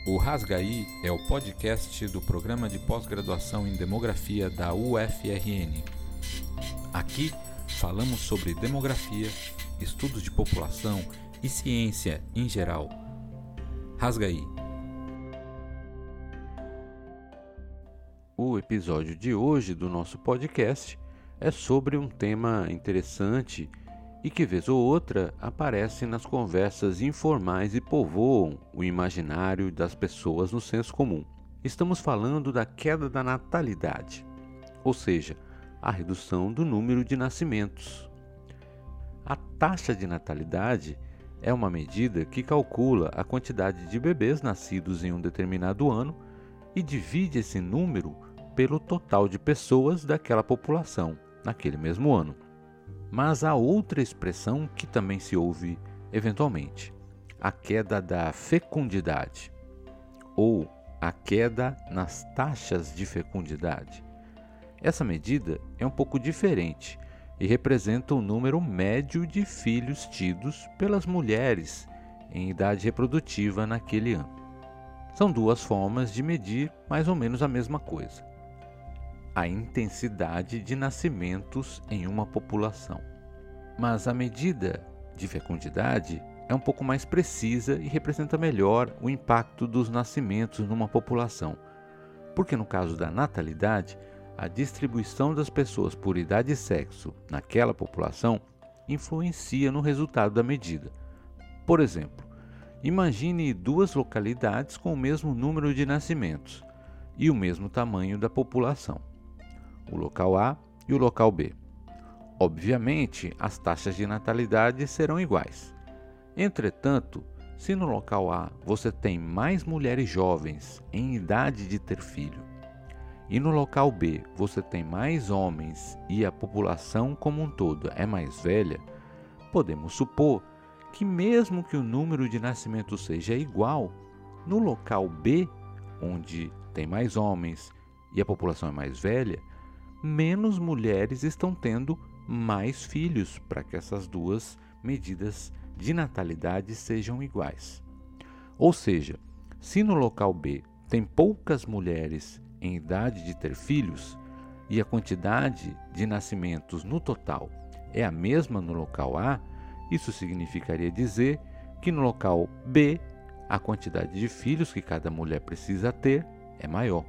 O Rasgaí é o podcast do Programa de Pós-Graduação em Demografia da UFRN. Aqui falamos sobre demografia, estudos de população e ciência em geral. Rasgaí. O episódio de hoje do nosso podcast é sobre um tema interessante e que, vez ou outra, aparece nas conversas informais e povoam o imaginário das pessoas no senso comum. Estamos falando da queda da natalidade, ou seja, a redução do número de nascimentos. A taxa de natalidade é uma medida que calcula a quantidade de bebês nascidos em um determinado ano e divide esse número pelo total de pessoas daquela população naquele mesmo ano. Mas há outra expressão que também se ouve eventualmente: a queda da fecundidade, ou a queda nas taxas de fecundidade. Essa medida é um pouco diferente e representa o número médio de filhos tidos pelas mulheres em idade reprodutiva naquele ano. São duas formas de medir mais ou menos a mesma coisa: a intensidade de nascimentos em uma população. Mas a medida de fecundidade é um pouco mais precisa e representa melhor o impacto dos nascimentos numa população, porque no caso da natalidade, a distribuição das pessoas por idade e sexo naquela população influencia no resultado da medida. Por exemplo, imagine duas localidades com o mesmo número de nascimentos e o mesmo tamanho da população: o local A e o local B. Obviamente, as taxas de natalidade serão iguais. Entretanto, se no local A você tem mais mulheres jovens em idade de ter filho, e no local B você tem mais homens e a população como um todo é mais velha, podemos supor que, mesmo que o número de nascimentos seja igual, no local B, onde tem mais homens e a população é mais velha, menos mulheres estão tendo mais filhos para que essas duas medidas de natalidade sejam iguais. Ou seja, se no local B tem poucas mulheres em idade de ter filhos e a quantidade de nascimentos no total é a mesma no local A, isso significaria dizer que no local B a quantidade de filhos que cada mulher precisa ter é maior.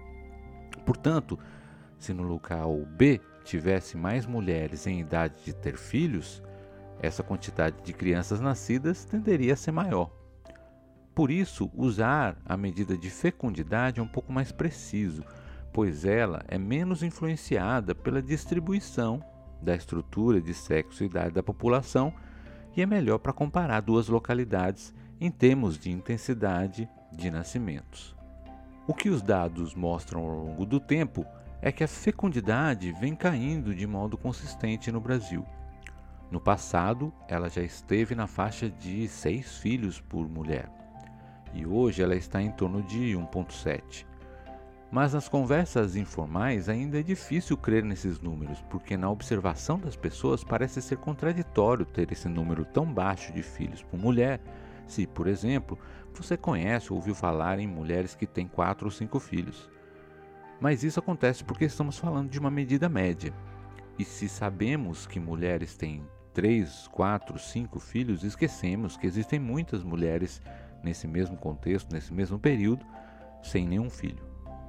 Portanto, se no local B tivesse mais mulheres em idade de ter filhos, essa quantidade de crianças nascidas tenderia a ser maior. Por isso, usar a medida de fecundidade é um pouco mais preciso, pois ela é menos influenciada pela distribuição da estrutura de sexo e idade da população e é melhor para comparar duas localidades em termos de intensidade de nascimentos. O que os dados mostram ao longo do tempo é que a fecundidade vem caindo de modo consistente no Brasil. No passado, ela já esteve na faixa de 6 filhos por mulher, e hoje ela está em torno de 1,7. Mas nas conversas informais ainda é difícil crer nesses números, porque na observação das pessoas parece ser contraditório ter esse número tão baixo de filhos por mulher, se, por exemplo, você conhece ou ouviu falar em mulheres que têm 4 ou 5 filhos. Mas isso acontece porque estamos falando de uma medida média. E se sabemos que mulheres têm 3, 4, 5 filhos, esquecemos que existem muitas mulheres nesse mesmo contexto, nesse mesmo período, sem nenhum filho.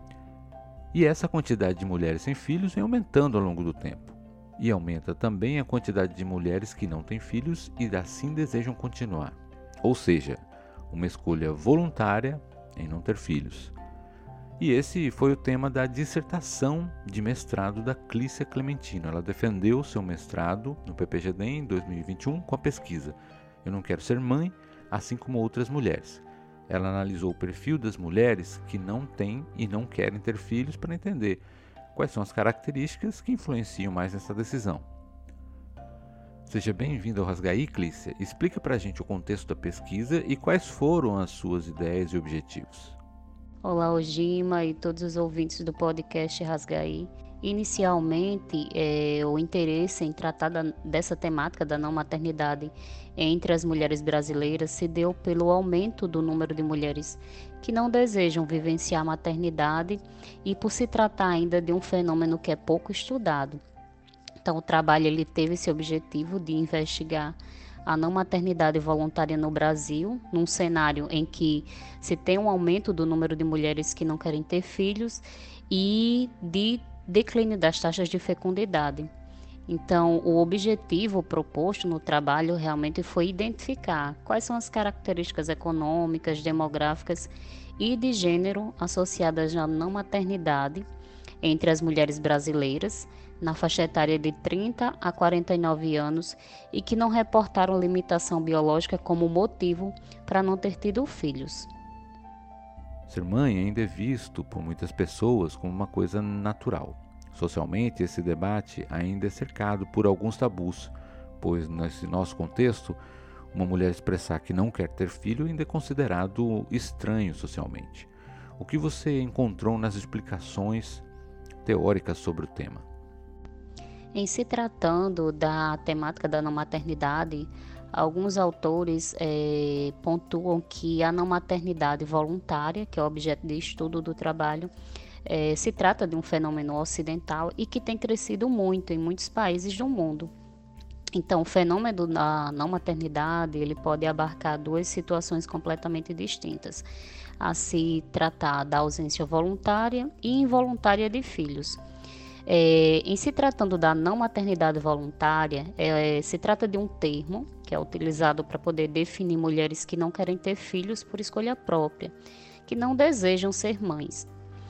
E essa quantidade de mulheres sem filhos vem aumentando ao longo do tempo. E aumenta também a quantidade de mulheres que não têm filhos e assim desejam continuar. Ou seja, uma escolha voluntária em não ter filhos. E esse foi o tema da dissertação de mestrado da Clícia Clementino. Ela defendeu seu mestrado no PPGD em 2021 com a pesquisa "Eu não quero ser mãe, assim como outras mulheres". Ela analisou o perfil das mulheres que não têm e não querem ter filhos para entender quais são as características que influenciam mais nessa decisão. Seja bem-vindo ao Rasgaí, Clícia. Explica para a gente o contexto da pesquisa e quais foram as suas ideias e objetivos. Olá, Ojima e todos os ouvintes do podcast Rasgaí. Inicialmente, o interesse em tratar dessa temática da não maternidade entre as mulheres brasileiras se deu pelo aumento do número de mulheres que não desejam vivenciar a maternidade e por se tratar ainda de um fenômeno que é pouco estudado. Então, o trabalho ele teve esse objetivo de investigar a não maternidade voluntária no Brasil, num cenário em que se tem um aumento do número de mulheres que não querem ter filhos e de declínio das taxas de fecundidade. Então, o objetivo proposto no trabalho realmente foi identificar quais são as características econômicas, demográficas e de gênero associadas à não maternidade entre as mulheres brasileiras, na faixa etária de 30 a 49 anos e que não reportaram limitação biológica como motivo para não ter tido filhos. Ser mãe ainda é visto por muitas pessoas como uma coisa natural. Socialmente, esse debate ainda é cercado por alguns tabus, pois nesse nosso contexto, uma mulher expressar que não quer ter filho ainda é considerado estranho socialmente. O que você encontrou nas explicações teóricas sobre o tema? Em se tratando da temática da não maternidade, alguns autores pontuam que a não maternidade voluntária, que é o objeto de estudo do trabalho, se trata de um fenômeno ocidental e que tem crescido muito em muitos países do mundo. Então, o fenômeno da não maternidade ele pode abarcar duas situações completamente distintas, a se tratar da ausência voluntária e involuntária de filhos. Em se tratando da não maternidade voluntária, se trata de um termo que é utilizado para poder definir mulheres que não querem ter filhos por escolha própria, que não desejam ser mães.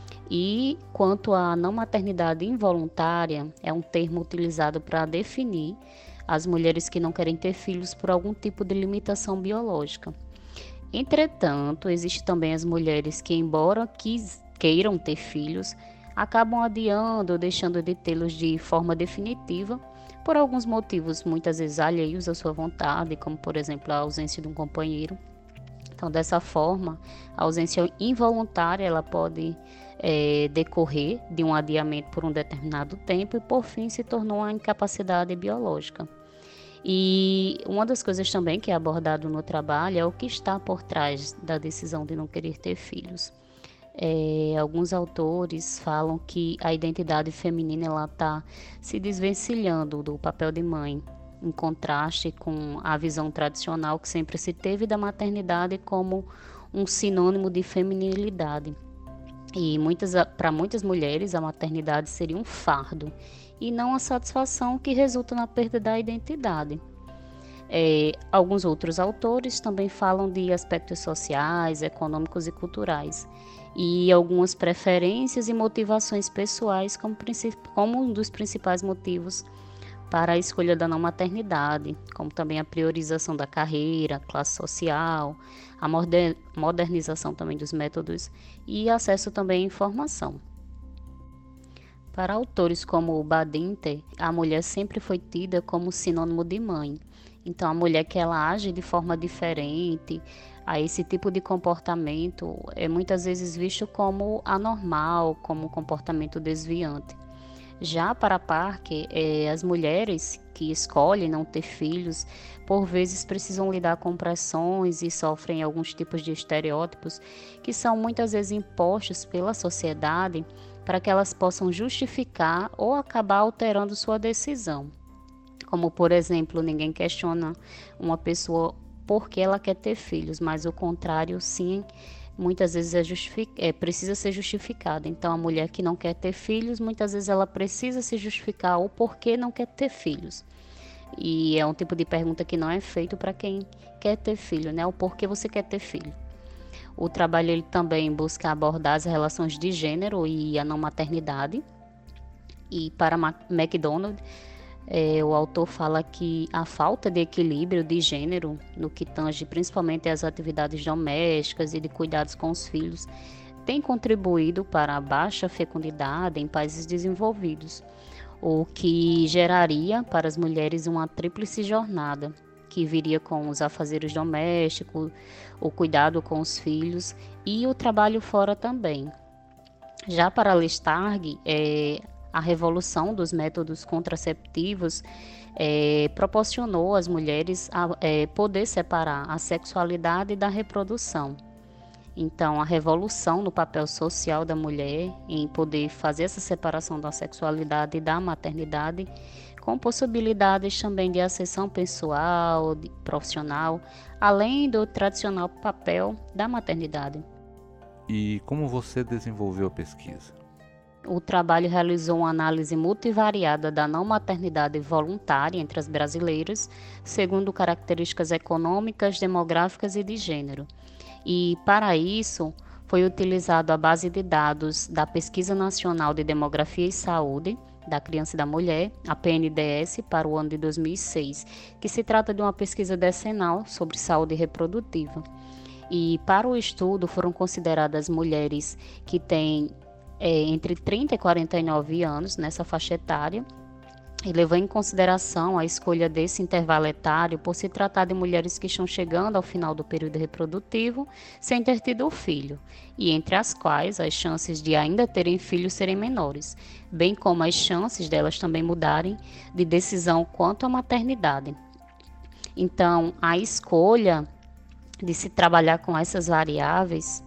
E quanto à não maternidade involuntária, é um termo utilizado para definir as mulheres que não querem ter filhos por algum tipo de limitação biológica. Entretanto, existem também as mulheres que, embora queiram ter filhos, acabam adiando ou deixando de tê-los de forma definitiva por alguns motivos muitas vezes alheios à sua vontade, como por exemplo a ausência de um companheiro. Então, dessa forma, a ausência involuntária ela pode decorrer de um adiamento por um determinado tempo e por fim se tornou uma incapacidade biológica. E uma das coisas também que é abordado no trabalho é o que está por trás da decisão de não querer ter filhos. Alguns autores falam que a identidade feminina está se desvencilhando do papel de mãe, em contraste com a visão tradicional que sempre se teve da maternidade como um sinônimo de feminilidade. E para muitas mulheres a maternidade seria um fardo e não a satisfação que resulta na perda da identidade. Alguns outros autores também falam de aspectos sociais, econômicos e culturais e algumas preferências e motivações pessoais como um dos principais motivos para a escolha da não maternidade, como também a priorização da carreira, classe social, a modernização também dos métodos e acesso também à informação. Para autores como Badinter, a mulher sempre foi tida como sinônimo de mãe. Então, a mulher que ela age de forma diferente a esse tipo de comportamento é muitas vezes visto como anormal, como um comportamento desviante. Já para Parker, as mulheres que escolhem não ter filhos, por vezes precisam lidar com pressões e sofrem alguns tipos de estereótipos que são muitas vezes impostos pela sociedade para que elas possam justificar ou acabar alterando sua decisão. Como, por exemplo, ninguém questiona uma pessoa por que ela quer ter filhos, mas o contrário, sim, muitas vezes precisa ser justificado. Então, a mulher que não quer ter filhos, muitas vezes ela precisa se justificar o porquê não quer ter filhos. E é um tipo de pergunta que não é feito para quem quer ter filho, né? O porquê você quer ter filho. O trabalho ele também busca abordar as relações de gênero e a não maternidade. E para MacDonald, o autor fala que a falta de equilíbrio de gênero, no que tange principalmente às atividades domésticas e de cuidados com os filhos, tem contribuído para a baixa fecundidade em países desenvolvidos, o que geraria para as mulheres uma tríplice jornada, que viria com os afazeres domésticos, o cuidado com os filhos e o trabalho fora também. Já para Lestarg, a revolução dos métodos contraceptivos proporcionou às mulheres poder separar a sexualidade da reprodução. Então, a revolução no papel social da mulher em poder fazer essa separação da sexualidade e da maternidade, com possibilidades também de ascensão pessoal, profissional, além do tradicional papel da maternidade. E como você desenvolveu a pesquisa? O trabalho realizou uma análise multivariada da não maternidade voluntária entre as brasileiras, segundo características econômicas, demográficas e de gênero. E, para isso, foi utilizado a base de dados da Pesquisa Nacional de Demografia e Saúde da Criança e da Mulher, a PNDS, para o ano de 2006, que se trata de uma pesquisa decenal sobre saúde reprodutiva. E, para o estudo, foram consideradas mulheres que têm entre 30 e 49 anos nessa faixa etária, e levou em consideração a escolha desse intervalo etário por se tratar de mulheres que estão chegando ao final do período reprodutivo sem ter tido o filho, e entre as quais as chances de ainda terem filhos serem menores, bem como as chances delas também mudarem de decisão quanto à maternidade. Então, a escolha de se trabalhar com essas variáveis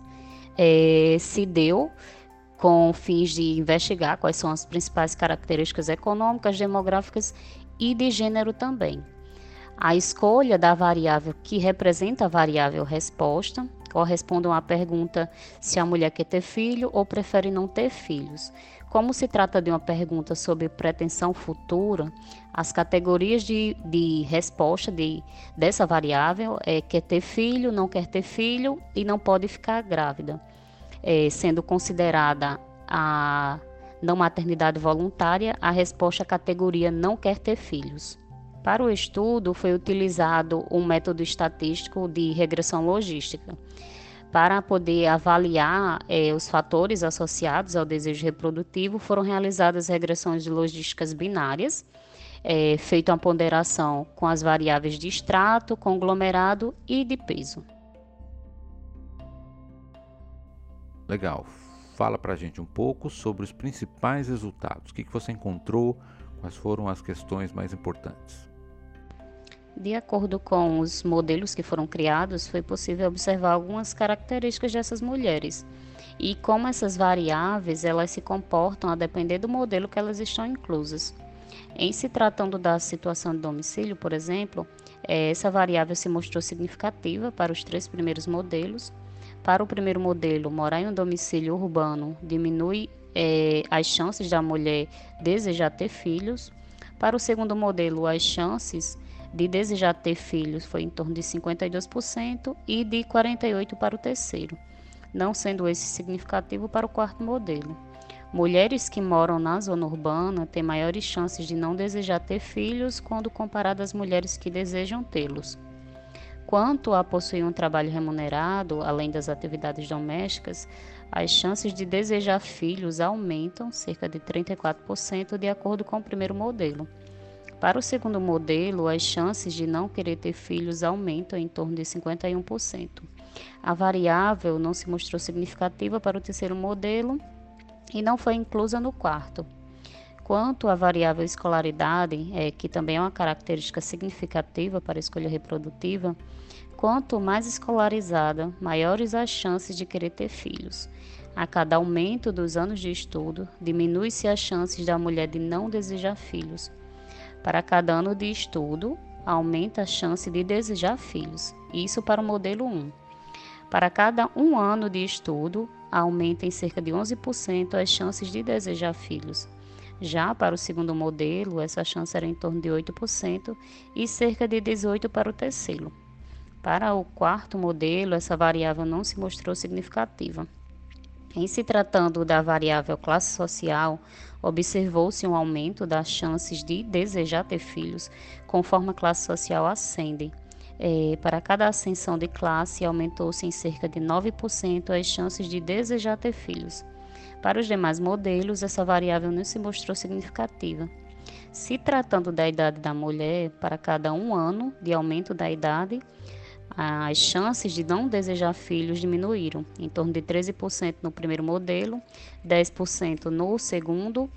se deu com fins de investigar quais são as principais características econômicas, demográficas e de gênero também. A escolha da variável que representa a variável resposta corresponde a uma pergunta se a mulher quer ter filho ou prefere não ter filhos. Como se trata de uma pergunta sobre pretensão futura, as categorias de resposta dessa variável quer ter filho, não quer ter filho e não pode ficar grávida. Sendo considerada a não maternidade voluntária, a resposta à categoria não quer ter filhos. Para o estudo, foi utilizado um método estatístico de regressão logística. Para poder avaliar os fatores associados ao desejo reprodutivo, foram realizadas regressões logísticas binárias, feita uma ponderação com as variáveis de extrato, conglomerado e de peso. Legal. Fala pra gente um pouco sobre os principais resultados. O que você encontrou? Quais foram as questões mais importantes? De acordo com os modelos que foram criados, foi possível observar algumas características dessas mulheres e como essas variáveis elas se comportam a depender do modelo que elas estão inclusas. Em se tratando da situação de domicílio, por exemplo, essa variável se mostrou significativa para os 3 primeiros modelos. Para o primeiro modelo, morar em um domicílio urbano diminui as chances da mulher desejar ter filhos. Para o segundo modelo, as chances de desejar ter filhos foi em torno de 52% e de 48% para o terceiro, não sendo esse significativo para o quarto modelo. Mulheres que moram na zona urbana têm maiores chances de não desejar ter filhos quando comparadas às mulheres que desejam tê-los. Quanto a possuir um trabalho remunerado, além das atividades domésticas, as chances de desejar filhos aumentam cerca de 34% de acordo com o primeiro modelo. Para o segundo modelo, as chances de não querer ter filhos aumentam em torno de 51%. A variável não se mostrou significativa para o terceiro modelo e não foi inclusa no quarto. Quanto à variável escolaridade, que também é uma característica significativa para a escolha reprodutiva, quanto mais escolarizada, maiores as chances de querer ter filhos. A cada aumento dos anos de estudo, diminui-se as chances da mulher de não desejar filhos. Para cada ano de estudo, aumenta a chance de desejar filhos, isso para o modelo 1. Para cada 1 ano de estudo, aumenta em cerca de 11% as chances de desejar filhos. Já para o segundo modelo, essa chance era em torno de 8% e cerca de 18% para o terceiro. Para o quarto modelo, essa variável não se mostrou significativa. Em se tratando da variável classe social, observou-se um aumento das chances de desejar ter filhos conforme a classe social ascende. Para cada ascensão de classe, aumentou-se em cerca de 9% as chances de desejar ter filhos. Para os demais modelos, essa variável não se mostrou significativa. Se tratando da idade da mulher, para cada 1 ano de aumento da idade, as chances de não desejar filhos diminuíram, em torno de 13% no primeiro modelo, 10% no segundo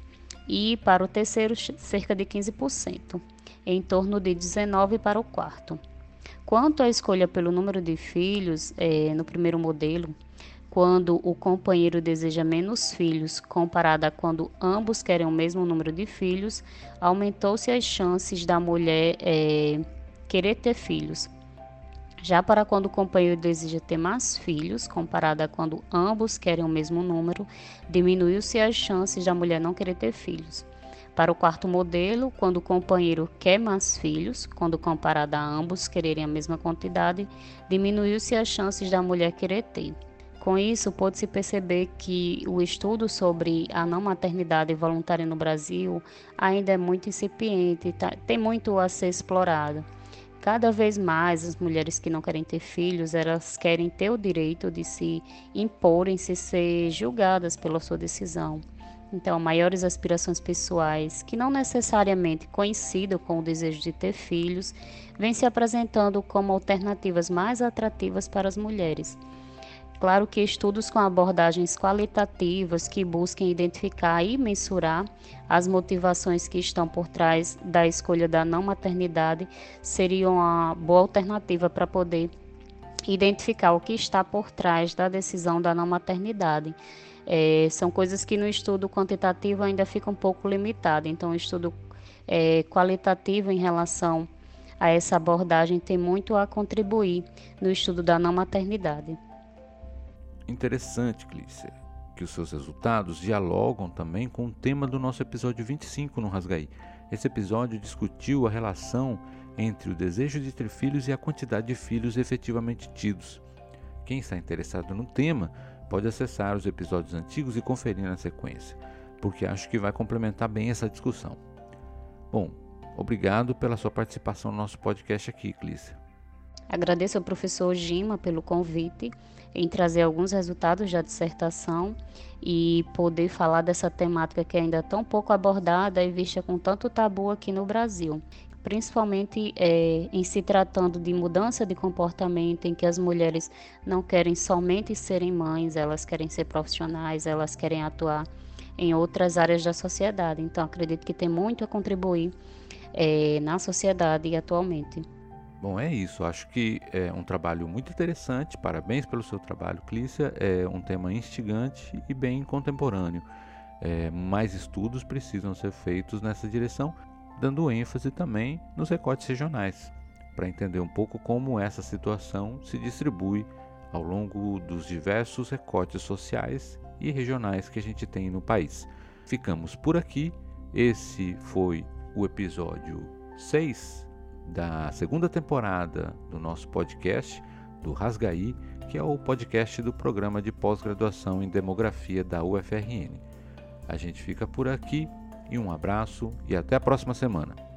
e para o terceiro cerca de 15%, em torno de 19% para o quarto. Quanto à escolha pelo número de filhos, no primeiro modelo, quando o companheiro deseja menos filhos comparado a quando ambos querem o mesmo número de filhos, aumentou-se as chances da mulher querer ter filhos. Já para quando o companheiro deseja ter mais filhos, comparado a quando ambos querem o mesmo número, diminuiu-se as chances da mulher não querer ter filhos. Para o quarto modelo, quando o companheiro quer mais filhos, quando comparado a ambos quererem a mesma quantidade, diminuiu-se as chances da mulher querer ter. Com isso, pode-se perceber que o estudo sobre a não maternidade voluntária no Brasil ainda é muito incipiente, tem muito a ser explorado. Cada vez mais as mulheres que não querem ter filhos, elas querem ter o direito de se imporem, se ser julgadas pela sua decisão. Então, maiores aspirações pessoais, que não necessariamente coincidam com o desejo de ter filhos, vêm se apresentando como alternativas mais atrativas para as mulheres. Claro que estudos com abordagens qualitativas que busquem identificar e mensurar as motivações que estão por trás da escolha da não maternidade seriam uma boa alternativa para poder identificar o que está por trás da decisão da não maternidade. São coisas que no estudo quantitativo ainda fica um pouco limitado, então o estudo qualitativo em relação a essa abordagem tem muito a contribuir no estudo da não maternidade. Interessante, Clícia, que os seus resultados dialogam também com o tema do nosso episódio 25 no Rasgaí. Esse episódio discutiu a relação entre o desejo de ter filhos e a quantidade de filhos efetivamente tidos. Quem está interessado no tema pode acessar os episódios antigos e conferir na sequência, porque acho que vai complementar bem essa discussão. Bom, obrigado pela sua participação no nosso podcast aqui, Clícia. Agradeço ao professor Gima pelo convite em trazer alguns resultados da dissertação e poder falar dessa temática que ainda é tão pouco abordada e vista com tanto tabu aqui no Brasil, principalmente em se tratando de mudança de comportamento, em que as mulheres não querem somente serem mães, elas querem ser profissionais, elas querem atuar em outras áreas da sociedade. Então, acredito que tem muito a contribuir na sociedade atualmente. Bom, é isso. Acho que é um trabalho muito interessante. Parabéns pelo seu trabalho, Clícia. É um tema instigante e bem contemporâneo. Mais estudos precisam ser feitos nessa direção, dando ênfase também nos recortes regionais, para entender um pouco como essa situação se distribui ao longo dos diversos recortes sociais e regionais que a gente tem no país. Ficamos por aqui. Esse foi o episódio 6 da segunda temporada do nosso podcast, do Rasgaí, que é o podcast do programa de pós-graduação em demografia da UFRN. A gente fica por aqui e um abraço e até a próxima semana.